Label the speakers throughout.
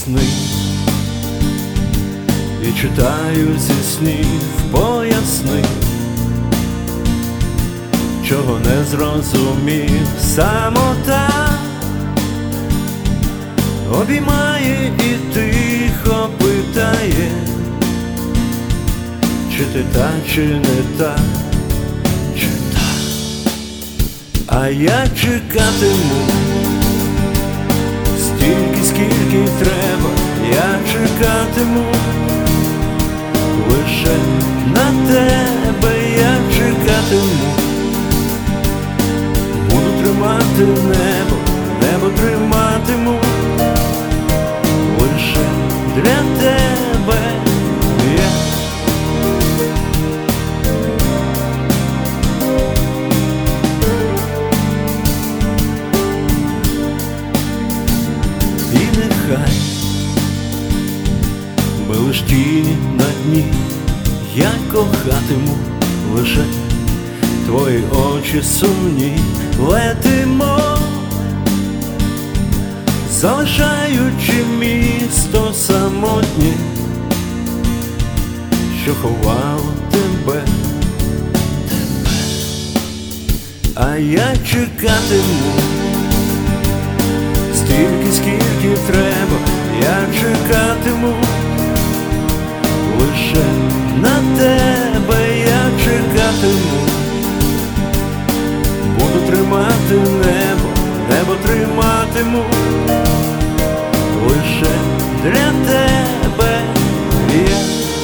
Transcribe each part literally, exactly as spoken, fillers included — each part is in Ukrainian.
Speaker 1: сни і читаю зі снів, поясни, чого не зрозумів. Самота обіймає і тихо питає, чи ти та, чи не та, чи та. А я чекатиму стільки, скільки треба. Я чекатиму лише на тебе. Я чекатиму, буду тримати небо, небо триматиму лише для тебе. Я і нехай ми лиш тіні на дні, я кохатиму лише твої очі сумні. Летимо, залишаючи місто самотнє, що ховало тебе, тебе. А я чекатиму стільки, скільки треба. Я чекатиму лише на тебе. Я чекатиму, буду тримати небо, небо триматиму лише для тебе. Я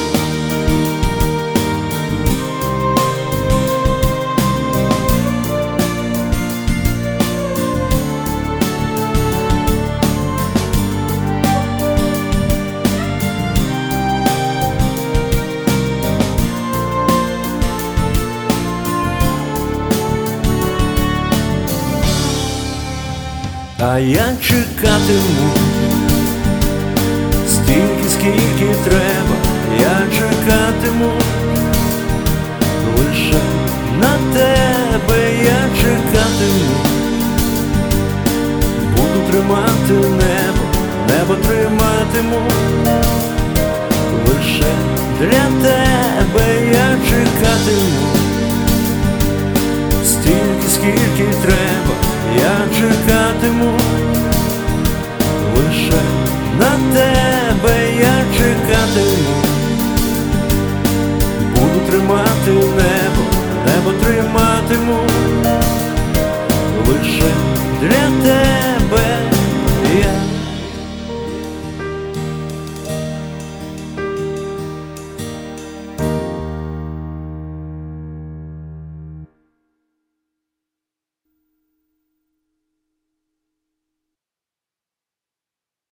Speaker 1: А я чекатиму стільки, скільки треба. Я чекатиму лише на тебе. Я чекатиму, буду тримати небо, небо триматиму лише для тебе. Я чекатиму стільки, скільки треба. Я чекатиму